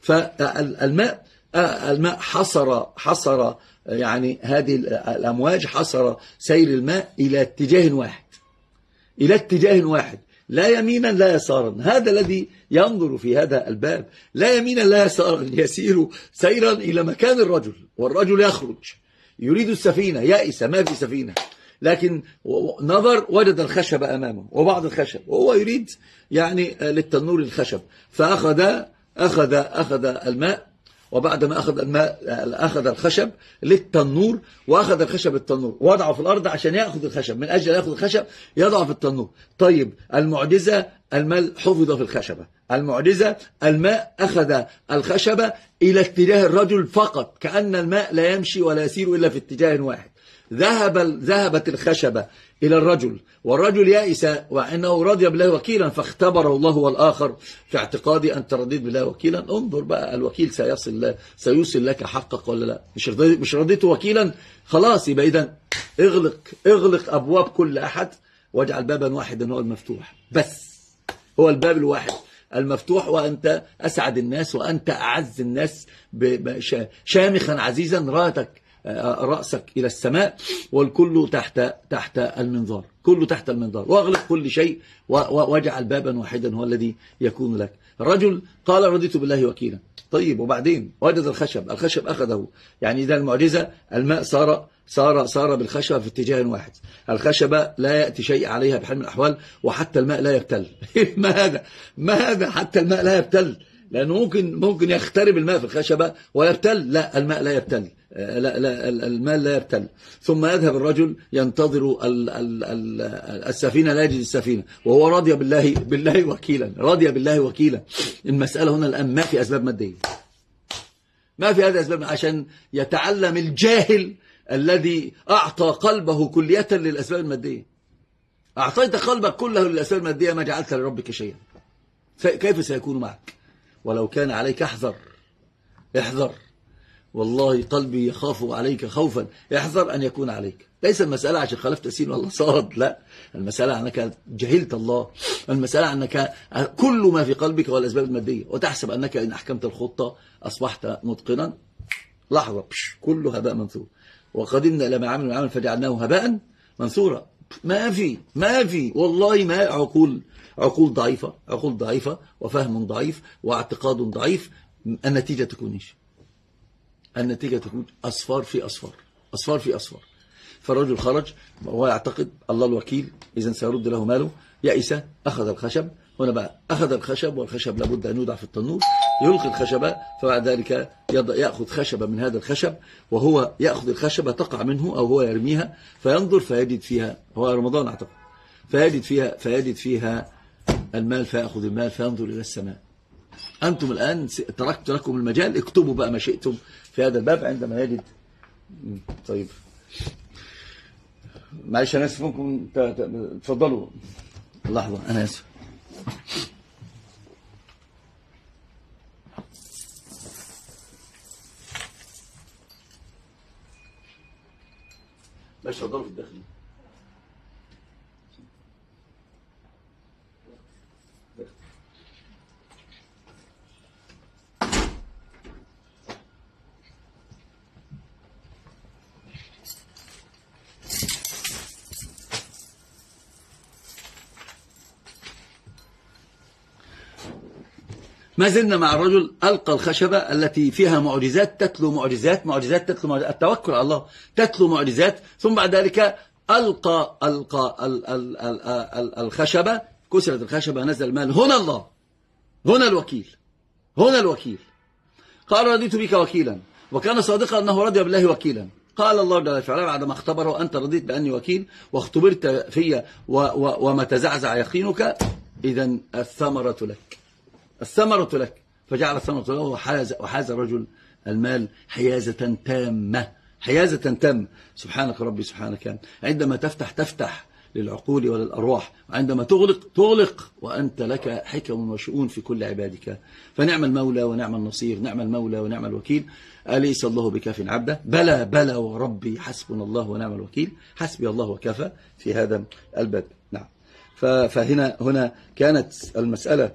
[SPEAKER 2] فالماء الماء حصر حصر يعني هذه الأمواج حصر سير الماء إلى اتجاه واحد، إلى اتجاه واحد، لا يمينا لا يسارا. هذا الذي ينظر في هذا الباب، لا يمينا لا يسارا، يسير سيرا إلى مكان الرجل، والرجل يخرج يريد السفينة، يائس ما في سفينة، لكن نظر وجد الخشب أمامه وبعض الخشب، وهو يريد يعني للتنور الخشب. فأخذ أخذ أخذ الماء، وبعد ما أخذ الماء أخذ الخشب للتنور، وأخذ الخشب التنور وضعه في الأرض عشان يأخذ الخشب، من أجل يأخذ الخشب يضعه في التنور. طيب المعجزة الماء حفظ في الخشبة، المعجزة الماء أخذ الخشبة إلى اتجاه الرجل فقط، كأن الماء لا يمشي ولا يسير إلا في اتجاه واحد. ذهب ذهبت الخشبة إلى الرجل، والرجل يائس وأنه رضي بالله وكيلا، فاختبره الله والآخر في اعتقادي أنت رضيت بالله وكيلا. انظر بقى الوكيل سيصل سيوصل لك حقك ولا لا. مش رضيت مش رضيت وكيلا خلاص، يبقى إذن اغلق اغلق أبواب كل أحد واجعل بابا واحدا هو المفتوح، بس هو الباب الواحد المفتوح، وأنت أسعد الناس وأنت أعز الناس، شامخا عزيزا راتك رأسك إلى السماء، والكل تحت تحت المنظار، كله تحت المنظار، واغلق كل شيء واجعل بابا واحدا هو الذي يكون لك. الرجل قال رضيت بالله وكيلا. طيب وبعدين وجد الخشب، الخشب أخذه، يعني إذا المعجزة الماء صار سار سار بالخشبة في اتجاه واحد. الخشبة لا يأتي شيء عليها بحال من الأحوال، وحتى الماء لا يبتل. ما هذا ما هذا حتى الماء لا يبتل، لأنه ممكن ممكن يخترب الماء في الخشبة ويبتل. لا، الماء لا يبتل، لا لا الماء لا يبتل. ثم يذهب الرجل ينتظر ال ال ال السفينة، لا يجد السفينة، وهو راضي بالله بالله وكيلا، راضي بالله وكيلا. المسألة هنا الآن ما في أسباب مادية، ما في هذه أسباب، عشان يتعلم الجاهل الذي أعطى قلبه كلية للأسباب المادية. أعطيت قلبك كله للأسباب المادية، ما جعلت لربك شيئا، كيف سيكون معك؟ ولو كان عليك احذر احذر، والله قلبي يخاف عليك خوفا، احذر أن يكون عليك. ليس المسألة عشان خالفت سين والله صاد، لا، المسألة أنك جهلت الله، المسألة أنك كل ما في قلبك هو الأسباب المادية، وتحسب أنك إن أحكمت الخطة أصبحت متقنا. لحظة، كله هباء منثور. وقدمنا إلى ما عملوا من عمل فجعلناه هباء منثورا. ما في ما في والله ما عقول عقول ضعيفة، عقول ضعيفة وفهم ضعيف واعتقاد ضعيف. النتيجة تكون إيش؟ النتيجة تكون أصفار في أصفار، أصفار في أصفار. فالرجل خرج وهو يعتقد الله الوكيل، إذن سيرد له ماله. يأس، أخذ الخشب. هنا بقى أخذ الخشب، والخشب لابد أن يوضع في التنور، يلقي الخشبة، فبعد ذلك يأخذ خشبة من هذا الخشب، وهو يأخذ الخشبة تقع منه أو هو يرميها، فينظر فيجد فيها، هو رمضان أعتقد، فيجد فيها فيجد فيها المال، فيأخذ المال فينظر إلى السماء. أنتم الآن تركت لكم المجال، اكتبوا بقى ما شئتم في هذا الباب عندما يجد. طيب معلش أنا آسف، ممكن تفضلوا لحظة، أنا آسف. باش تفضلوا في الداخل. ما زلنا مع الرجل ألقى الخشبة التي فيها معجزات تتلو معجزات، معجزات تتلو معجزات، التوكل على الله تتلو معجزات. ثم بعد ذلك ألقى ألقى ال ال ال ال الخشبة، كسرت الخشبة، نزل المال. هنا الله، هنا الوكيل، هنا الوكيل. قال رضيت بك وكيلا، وكان صادقا أنه رضي بالله وكيلا. قال الله جل وعلا بعدما اختبره: أنت رضيت بأني وكيل واختبرت في وما تزعزع يقينك، إذن الثمرة لك، الثمرة لك. فجعل الثمرة له، وحاز, وحاز الرجل المال حيازة تامة، حيازة تامة. سبحانك ربي سبحانك. عندما تفتح تفتح للعقول وللأرواح، وعندما تغلق تغلق وأنت لك حكم وشؤون في كل عبادك. فنعم المولى ونعم النصير، نعم المولى ونعم الوكيل. أليس الله بكاف عبده؟ بلى بلى وربي حسبنا الله ونعم الوكيل، حسبي الله وكفى في هذا الباب. نعم. فهنا هنا كانت المسألة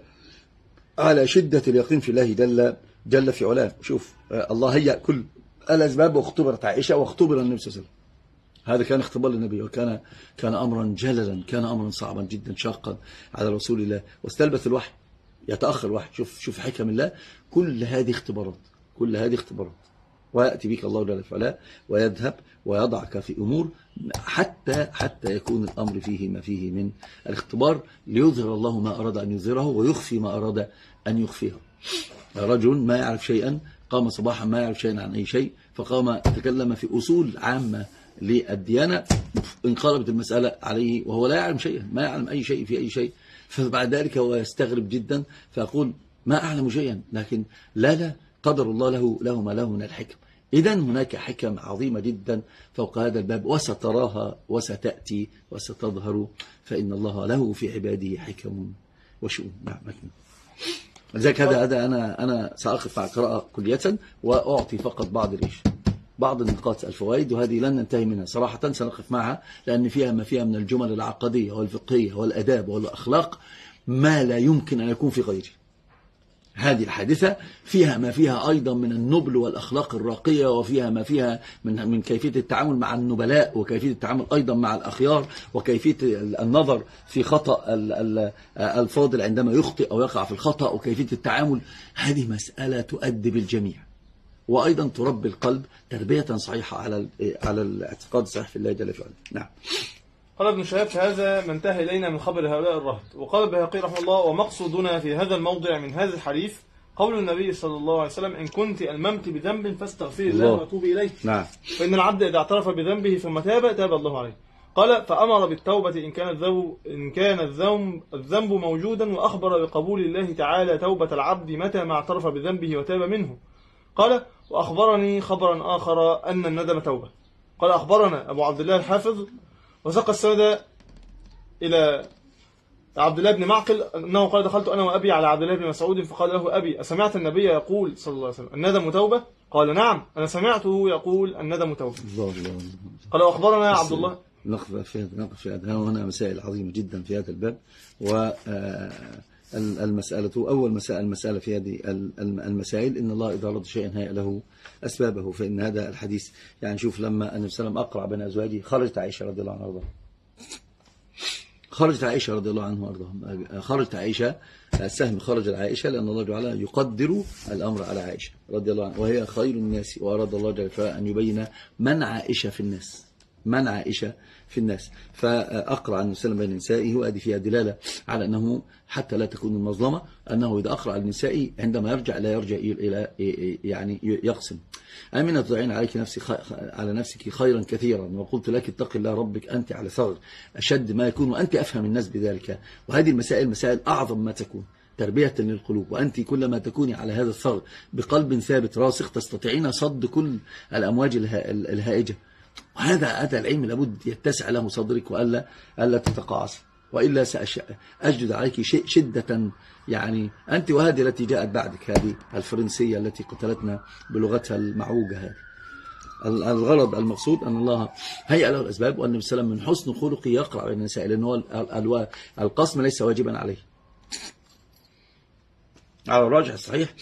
[SPEAKER 2] على شدة اليقين في الله جل جل في علاه. شوف الله هيأ كل الأسباب، واختبرت عائشة واختبر النبي صلى الله عليه وسلم. هذا كان اختبار للنبي، وكان كان أمرا جللا، كان أمرا صعبا جدا شاقا على رسول الله، واستلبث الوحي، يتأخر الوحي. شوف شوف حكم الله. كل هذه اختبارات، كل هذه اختبارات، ويأتي بك الله جل في علاه ويذهب ويضعك في أمور حتى حتى يكون الأمر فيه ما فيه من الاختبار، ليظهر الله ما أراد أن يظهره ويخفي ما أراد أن يخفيه. رجل ما يعرف شيئا قام صباحا ما يعرف شيئا عن أي شيء، فقام تكلم في أصول عامة للديانة، انقلبت المسألة عليه وهو لا يعلم شيئا، ما يعلم أي شيء في أي شيء. فبعد ذلك هو يستغرب جدا، فيقول ما أعلم شيئا، لكن لا لا قدر الله له له ما له من الحكم. إذن هناك حكم عظيمة جدا فوق هذا الباب، وستراها وستأتي وستظهر، فإن الله له في عباده حكم وشؤون. نعم. لذلك هذا هذا أنا أنا سأقف على القراءة كلية، وأعطي فقط بعض الإيش بعض النقاط الفوائد، وهذه لن ننتهي منها صراحة، سنقف معها، لأن فيها ما فيها من الجمل العقدية والفقهية والأداب والأخلاق ما لا يمكن أن يكون في غيره. هذه الحادثة فيها ما فيها أيضا من النبل والأخلاق الراقية، وفيها ما فيها من من كيفية التعامل مع النبلاء، وكيفية التعامل أيضا مع الأخيار، وكيفية النظر في خطأ الفاضل عندما يخطئ أو يقع في الخطأ، وكيفية التعامل. هذه مسألة تؤدب الجميع، وأيضا تربي القلب تربية صحيحة على على الاعتقاد الصحيح في الله جل وعلا. نعم.
[SPEAKER 1] قال ابن شهاب: هذا ما انتهى إلينا من خبر هؤلاء الرهط. وقال البيهقي رحمه الله: ومقصودنا في هذا الموضع من هذا الحديث قول النبي صلى الله عليه وسلم: إن كنت ألممت بذنب فاستغفري الله وتوبي إليه.
[SPEAKER 2] نعم.
[SPEAKER 1] فإن العبد إذا اعترف بذنبه ثم تاب تاب الله عليه. قال: فأمر بالتوبة إن كان الذنب إن كان الذنب الذنب موجودا، وأخبر بقبول الله تعالى توبة العبد متى ما اعترف بذنبه وتاب منه. قال: وأخبرني خبرا آخر أن الندم توبة. قال: أخبرنا أبو عبد الله الحافظ وساق السند إلى عبد الله بن معقل أنه قال: دخلت أنا وأبي على عبد الله بن مسعود فقال له أبي: أسمعت النبي يقول صلى الله عليه وسلم الندم توبة؟ قال: نعم، أنا سمعته يقول الندم توبة.
[SPEAKER 2] الله الله.
[SPEAKER 1] قال: وأخبرنا عبد الله.
[SPEAKER 2] نقف في نقف في هذا، هنا مسائل عظيمة جدا في هذا الباب. والمسألة أول مسألة المسألة في هذه المسائل إن الله إذا أراد شيئا هيأ له أسبابه. فإن هذا الحديث يعني شوف لما النبي صلى الله عليه وسلم أقرع بين أزواجه خرجت عائشة رضي الله عنها وارضاها خرجت عائشة رضي الله عنها وارضاها خرجت عائشة السهم خرج العائشة لأن الله تعالى يقدر الأمر على عائشة رضي الله عنها، وهي خير الناس، وأراد الله جل وعلا أن يبين من عائشة في الناس من عائشة في الناس. فأقرع النبي صلى الله عليه وسلم بين نسائه، وهذه فيها دلالة على أنه حتى لا تكون المظلمة، أنه إذا أقرع النساء عندما يرجع لا يرجع إلى يعني يقسم. أمنة تضعين عليك نفسي على نفسك خيرا كثيرا، وقلت لك اتق الله ربك أنت على ثغر أشد ما يكون، وأنت أفهم الناس بذلك. وهذه المسائل مسائل أعظم ما تكون تربية للقلوب، وأنت كلما تكوني على هذا الثغر بقلب ثابت راسخ تستطيعين صد كل الأمواج الهائجة. وهذا هذا العلم لابد يتسع له صدرك، وألا ألا تتقاعس، وإلا سأجد عليك شدة. يعني أنت وهذه التي جاءت بعدك، هذه الفرنسية التي قتلتنا بلغتها المعوجة هذه. الغرض المقصود أن الله هيأ له الأسباب، وأن النبي صلى الله عليه وسلم من حسن خلقه يقرأ بين النساء، لأنه القسم ليس واجبا عليه على الراجح الصحيح.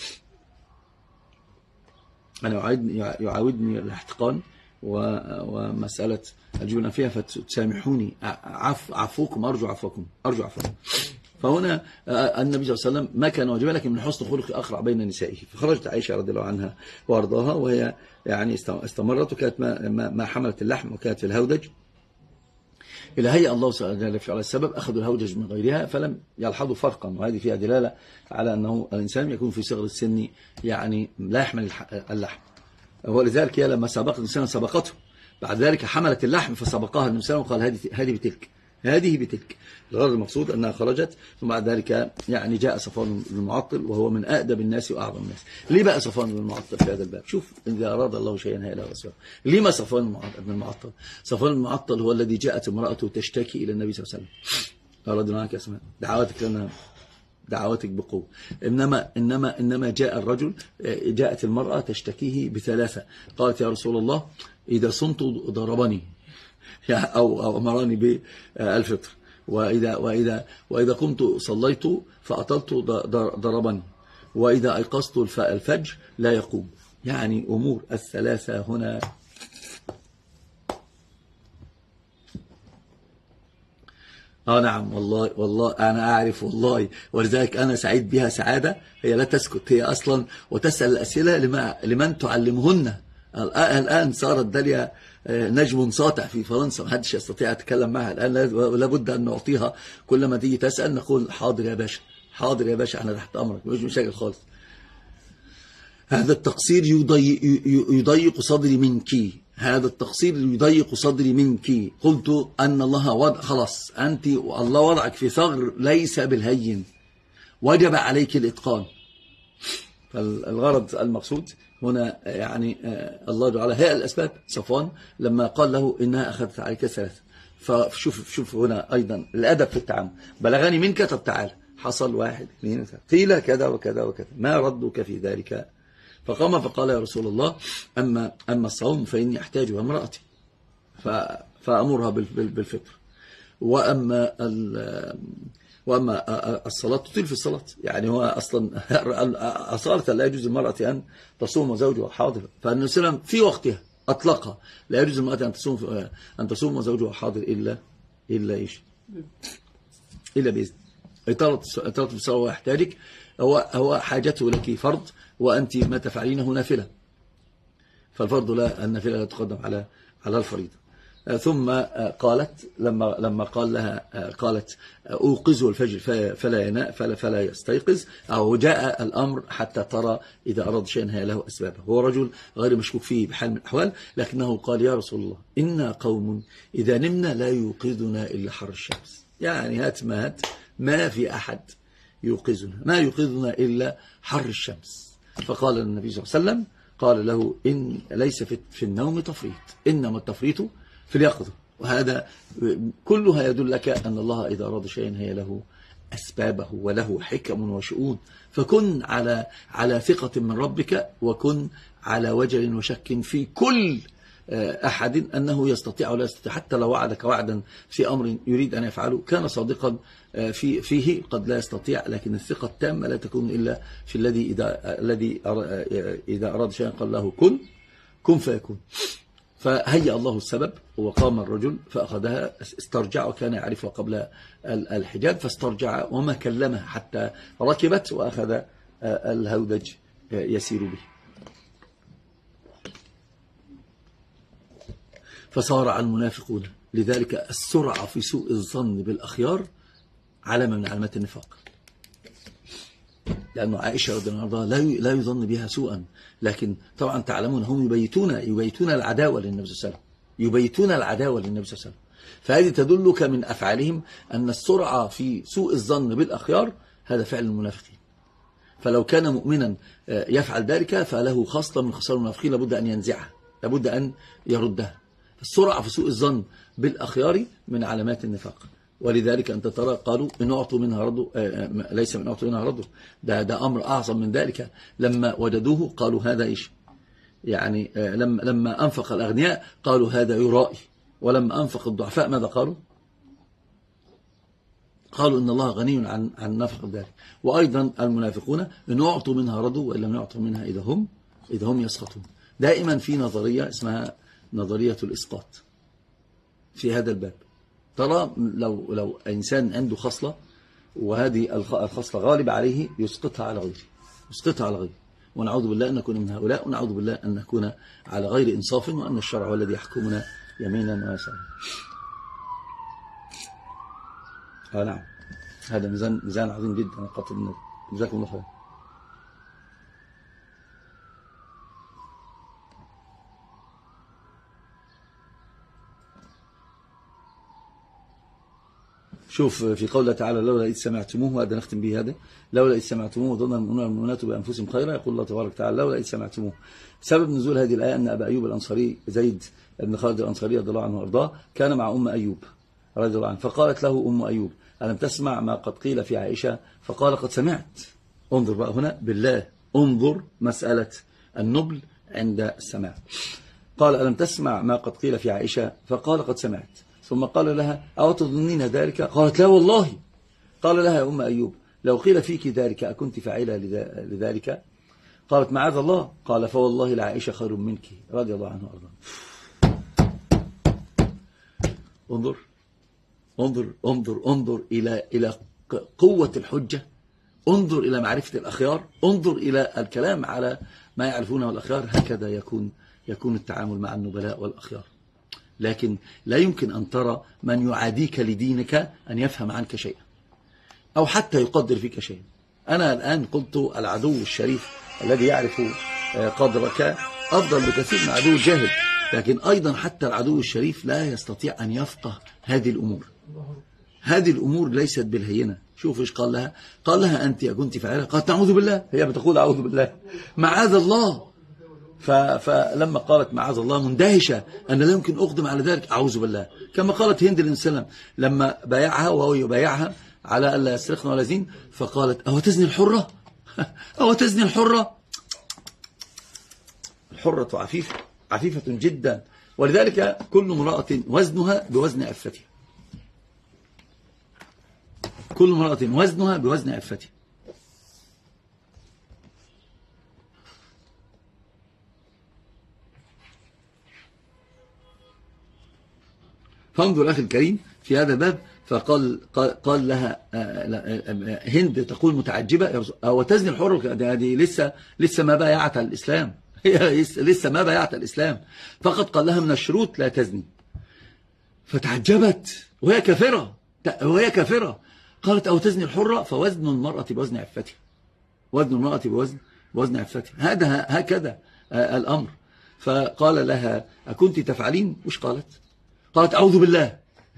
[SPEAKER 2] أنا يعاودني الاحتقان ومسألة الجبن فيها، فتسامحوني عف عفوكم أرجو عفوكم أرجو عفوكم. فهنا النبي صلى الله عليه وسلم ما كان واجبا، لكن من حسن خلقه أقرع بين نسائه. فخرجت عائشة رضي الله عنها وارضاها، وهي يعني استمرت، وكانت ما, ما حملت اللحم، وكانت في الهودج إلى هيئ الله سبحانه وتعالى السبب أخذوا الهودج من غيرها فلم يلحظوا فرقا. وهذه فيها دلالة على أنه الإنسان يكون في صغر السن يعني لا يحمل اللحم. ولذلك هي لما سبقت الإنسان سبقته، بعد ذلك حملت اللحم فسبقها الإنسان وقال هذه هذه بتلك هذه بتلك. الغرض المقصود أنها خرجت، ثم بعد ذلك يعني جاء صفوان بن المعطل وهو من أأدب الناس وأعظم الناس. ليه بقى صفوان بن المعطل في هذا الباب؟ شوف إذا أراد الله شيئا هيأ له أسبابه. ليه ما صفوان بن المعطل؟ صفوان بن المعطل هو الذي جاءت امرأته تشتكي إلى النبي صلى الله عليه وسلم، أراد معك أسماء دعواتك لنا دعواتك بقوة. إنما إنما إنما جاء الرجل، جاءت المرأة تشتكيه بثلاثة، قالت يا رسول الله إذا صمت ضربني أو أو أمرني بالفطر، وإذا وإذا وإذا قمت صليت فأطلت ضربني، وإذا أيقظت الفجر لا يقوم. يعني أمور الثلاثة هنا آه نعم والله والله أنا أعرف والله، ولذلك أنا سعيد بها سعادة. هي لا تسكت، هي أصلا وتسأل الأسئلة لما لمن تعلمهن. الآن صارت داليا نجم ساطع في فرنسا، ما حدش يستطيع يتكلم معها الآن، لابد أن نعطيها كل ما تيجي تسأل نقول حاضر يا باشا حاضر يا باشا أنا تحت أمرك، مش مشاكل خالص. هذا التقصير يضيق, يضيق صدري منك، هذا التقصير يضيق صدري منك. قلت أن الله وضع خلاص، أنت الله وضعك في ثغر ليس بالهين، وجب عليك الإتقان. فالغرض المقصود هنا يعني الله تعالى هي الأسباب. صفوان لما قال له إنها أخذت عليك ثلاثة، فشوف شوف هنا أيضا الأدب في التعامل. بلغني منك طب تعال، حصل واحد اثنين ثلاثة، قيل كذا وكذا وكذا، ما ردك في ذلك؟ فقام فقال يا رسول الله أما أما الصوم فإني أحتاجها امرأتي فأمرها بالفطر، وأما وأما الصلاة تطيل في الصلاة. يعني هو أصلا أصالة لا يجوز المرأة أن تصوم وزوجها حاضر، فالنبي صلى الله عليه وسلم في وقتها أطلقها لا يجوز المرأة أن تصوم أن تصوم وزوجها حاضر إلا إلا إيش إلا بإذن. إطالة إطالة الصلاة يحتاجك، هو هو حاجته لك فرض، وأنت ما تفعلينه نافلة. فالفرض لا النافلة لا تقدم على على الفريضة. ثم قالت لما لما قال لها قالت أوقظه الفجر فلا ينام فلا فلا يستيقظ، أو جاء الأمر حتى ترى إذا أراد شيئا هي له أسبابه. هو رجل غير مشكوك فيه بحال من الأحوال، لكنه قال يا رسول الله إنا قوم إذا نمنا لا يوقظنا إلا حر الشمس. يعني هات ما هات ما في أحد يوقظنا، ما يوقظنا إلا حر الشمس. فقال النبي صلى الله عليه وسلم قال له إن ليس في النوم تفريط، إنما التفريط في اليقظة. وهذا كلها يدل لك أن الله إذا أراد شيئا هي له أسبابه وله حكم وشؤون. فكن على على ثقة من ربك، وكن على وجل وشك في كل أحد أنه يستطيع ولا يستطيع. حتى لو وعدك وعدا في أمر يريد أن يفعله كان صادقا في فيه قد لا يستطيع، لكن الثقة التامة لا تكون إلا في الذي إذا الذي إذا أراد شيئا قال له كن كن فيكون. فهيأ الله السبب وقام الرجل فأخذها، استرجع وكان يعرفها قبل الحجاب، فاسترجع وما كلمها حتى ركبت وأخذ الهودج يسير به. فصارع المنافقون. لذلك السرعة في سوء الظن بالأخيار علامة من علامات النفاق، لأن عائشة رضي الله عنها لا يظن بها سوءا، لكن طبعا تعلمون هم يبيتون يبيتون العداوة للنبي صلى الله عليه وسلم، يبيتون العداوة للنبي صلى الله عليه وسلم. فهذه تدلك من أفعالهم أن السرعة في سوء الظن بالأخيار هذا فعل المنافقين. فلو كان مؤمنا يفعل ذلك فله خصلة من خصال المنافقين لابد أن ينزعها، لابد أن يردها. السرعة في سوء الظن بالأخيار من علامات النفاق. ولذلك أنت ترى قالوا إن أعطوا منها ردوا، ليس من أعطوا منها ردوا، ده, ده أمر أعظم من ذلك. لما وجدوه قالوا هذا إيش يعني، لما, لما أنفق الأغنياء قالوا هذا يرائي، ولما أنفق الضعفاء ماذا قالوا؟ قالوا إن الله غني عن عن نفق ذلك. وأيضا المنافقون إن أعطوا منها ردوا، وإن لم يعطوا منها إذا هم إذا هم يسقطون. دائما في نظرية اسمها نظرية الإسقاط في هذا الباب. ترى لو لو إنسان عنده خصلة وهذه الخصلة غالبة عليه يسقطها على غيره، يسقطها على غيره. ونعوذ بالله أن نكون من هؤلاء، ونعوذ بالله أن نكون على غير إنصاف، وأن الشرع هو الذي يحكمنا يمينا ويسارا. آه نعم، هذا ميزان ميزان عظيم جدا قاتل النبي. جزاكم الله خير. شوف في قوله تعالى لولا إذ سمعتموه، هذا نختم به هذا، لولا إذ سمعتموه ظن المؤمنون والمؤمنات بأنفسهم خيرا، يقول الله تبارك وتعالى لولا إذ سمعتموه. سبب نزول هذه الآية أن أبا أيوب الأنصاري زيد بن خالد الأنصاري رضي الله عنه وأرضاه كان مع أم أيوب رضي الله عنه، فقالت له أم أيوب ألم تسمع ما قد قيل في عائشة؟ فقال قد سمعت. انظر بقى هنا بالله، انظر مسألة النبل عند السماع. قال ألم تسمع ما قد قيل في عائشة؟ فقال قد سمعت. ثم قال لها أو تظنين ذلك؟ قالت لا والله. قال لها يا أم أيوب لو قيل فيك ذلك أكنت فاعلة لذلك؟ قالت معاذ الله. قال فوالله لعائشة خير منك رضي الله عنه وأرضاه. انظر انظر انظر انظر إلى إلى قوة الحجة، انظر إلى معرفة الأخيار، انظر إلى الكلام على ما يعرفونه الأخيار. هكذا يكون يكون التعامل مع النبلاء والأخيار. لكن لا يمكن أن ترى من يعاديك لدينك أن يفهم عنك شيئا أو حتى يقدر فيك شيئا. أنا الآن قلت العدو الشريف الذي يعرف قدرك أفضل بكثير من العدو الجاهل، لكن أيضا حتى العدو الشريف لا يستطيع أن يفقه هذه الأمور. هذه الأمور ليست بالهينة. شوف إيش قال لها، قال لها أنت كنت فاعلة؟ قالت نعوذ بالله. هي بتقول أعوذ بالله معاذ الله. فلما قالت معاذ الله مندهشة أن لا يمكن أقدم على ذلك، أعوذ بالله. كما قالت هند بن سلمة لما بايعها وهو يبايعها على ألا يسرقن ولا يزين، فقالت أو تزني الحرة؟ أو تزني الحرة؟ الحرة عفيفة عفيفة جدا. ولذلك كل امرأة وزنها بوزن عفتها، كل امرأة وزنها بوزن عفتها. فانظر أخي الكريم في هذا الباب. فقال قال, قال لها هند تقول متعجبة أو تزني الحر؟ هذه لسه لسه ما بايعت على الإسلام، هي لسه ما بايعت الإسلام، فقط قال لها من الشروط لا تزني. فتعجبت وهي كافرة، وهي كافرة. قالت أو تزني الحرة؟ فوزن المرأة بوزن عفتها، وزن المرأة بوزن بوزن عفتها، هذا هكذا الأمر. فقال لها أكنت تفعلين؟ وش قالت؟ قالت أعوذ بالله.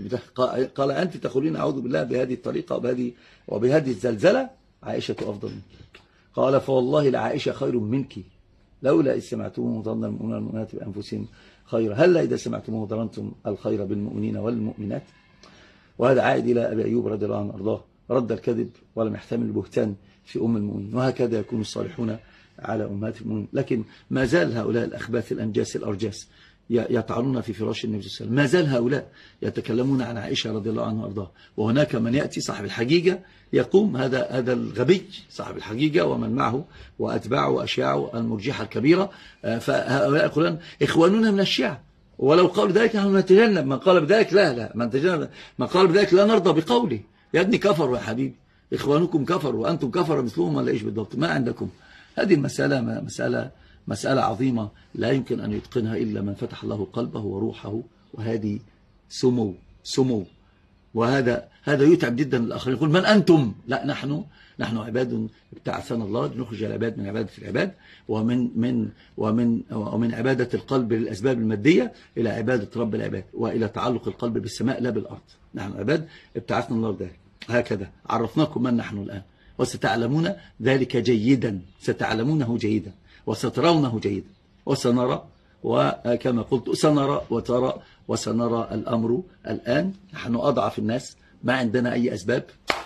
[SPEAKER 2] قال أنت تقولين أعوذ بالله بهذه الطريقة وبهذه وبهذه الزلزلة؟ عائشة أفضل منك. قال فوالله لعائشة خير منك، لولا إذ سمعتموه ظن المؤمنون والمؤمنات بأنفسهم خيرا، هلا إذا سمعتموه ظننتم الخير بالمؤمنين والمؤمنات. وهذا عائد إلى أبي أيوب رضي الله عنه وأرضاه، رد الكذب ولم يحتمل البهتان في أم المؤمنين. وهكذا يكون الصالحون على أمهات المؤمنين. لكن ما زال هؤلاء الأخباث الأنجاس الأرجاس يطعنون في فراش النبي صلى الله عليه وسلم، ما زال هؤلاء يتكلمون عن عائشة رضي الله عنها وأرضاها. وهناك من يأتي صاحب الحقيقة يقوم، هذا هذا الغبي صاحب الحقيقة ومن معه وأتباعه وأشياعه المرجحة الكبيرة، فهؤلاء يقولون إخواننا من الشيعة، ولو قالوا ذلك نحن نتجنب. من قال بذلك لا لا من تجنب، من قال بذلك لا نرضى بقوله. يا ابني كفروا يا حبيبي، إخوانكم كفروا وأنتم كفر مثلهم ولا إيش بالضبط؟ ما عندكم. هذه المسألة مسألة مسألة عظيمة لا يمكن أن يتقنها إلا من فتح الله قلبه وروحه، وهذه سمو سمو. وهذا هذا يتعب جدا الآخرين، يقول من أنتم؟ لا، نحن نحن عباد ابتعثنا الله لنخرج العباد من عبادة العباد، ومن من ومن ومن عبادة القلب للأسباب المادية إلى عبادة رب العباد، وإلى تعلق القلب بالسماء لا بالأرض. نحن عباد ابتعثنا الله ذلك. هكذا عرفناكم من نحن الآن، وستعلمون ذلك جيدا، ستعلمونه جيدا وسترونه جيدا وسنرى. وكما قلت سنرى وترى وسنرى الأمر الآن. نحن أضعف الناس، ما عندنا أي أسباب،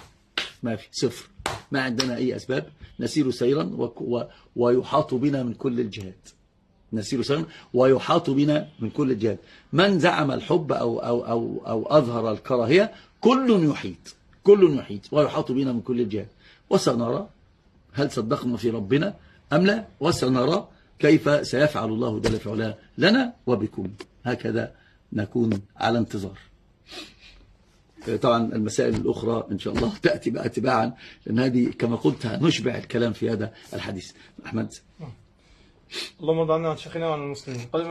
[SPEAKER 2] ما في صفر، ما عندنا أي أسباب. نسير سيرا ويحاط بنا من كل الجهات، نسير سيرا ويحاط بنا من كل الجهات. من زعم الحب أو, أو, أو, أو أظهر الكراهية كل يحيط، كل يحيط ويحاط بنا من كل الجهات. وسنرى هل صدقنا في ربنا أم لا، وسنرى كيف سيفعل الله جل في علاه لنا وبكم. هكذا نكون على انتظار. طبعا المسائل الأخرى إن شاء الله تأتي بقى تباعا، لأن هذه كما قلت نشبع الكلام في هذا الحديث. أحمد،
[SPEAKER 1] اللهم ارض عنا عن شيخنا وعن المسلمين.